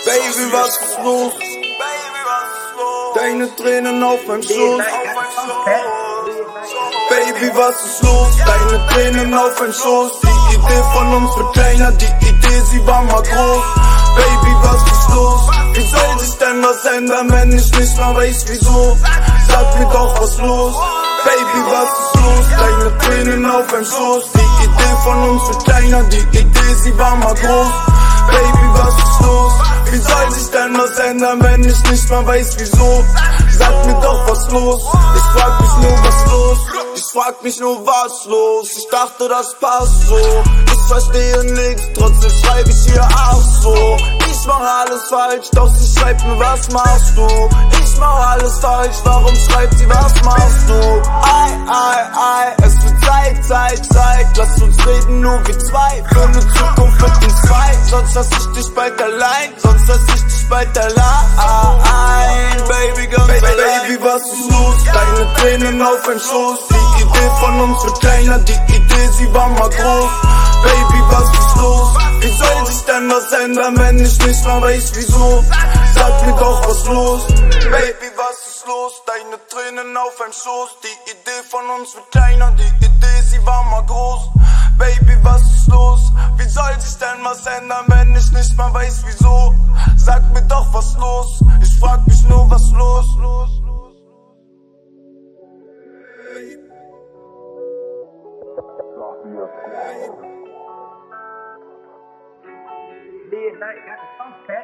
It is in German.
Baby, was ist los? Deine Tränen auf meinem Schoß. Baby, was ist los? Deine Tränen auf meinem Schoß. Die Idee von uns wird kleiner, die Idee, sie war mal groß. Baby, was ist los? Wie soll sich denn was ändern, wenn ich nicht mal weiß wieso? Sag mir doch, was los? Baby, was ist los? Deine Tränen auf meinem Schoß. Die Idee von uns wird kleiner, die Idee, sie war mal groß. Baby, was ist los? Wie soll sich denn was ändern, wenn ich nicht mal weiß wieso? Sag mir doch, was los? Ich frag mich nur, was los? Ich frag mich nur, was los? Ich dachte, das passt so. Ich verstehe nichts, trotzdem schreib ich hier auch so. Ich mach alles falsch, doch sie schreibt mir, was machst du? Ich mach alles falsch, warum schreibt sie, was machst du? Es wird Zeit, lass uns reden, nur wir zwei. Für eine Zukunft mit uns zwei, sonst lass ich dich bald allein. Baby, ganz allein. Baby, was ist los? Deine Tränen auf meinem Schoß. Die Idee von uns wird kleiner, die Idee, sie war mal groß. Baby, was ist los? Wie soll sich denn was ändern, wenn ich nicht mal weiß wieso? Sag mir doch, was los? Baby, was ist los? Deine Tränen auf meinem Schoß. Die Idee von uns wird kleiner, die Idee, sie war mal groß. Baby, was ist los? Wie soll sich denn was ändern, wenn ich nicht mal weiß wieso? Sag mir doch, was los? Ich frag mich nur, was los? Midnight got the funk,